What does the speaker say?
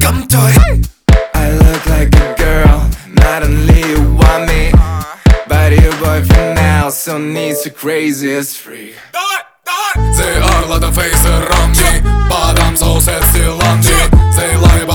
Come to it. I look like a girl, not only you want me, but your boyfriend now still needs to crazy as free. They are like the face around me, but I'm so sad still on me. They lie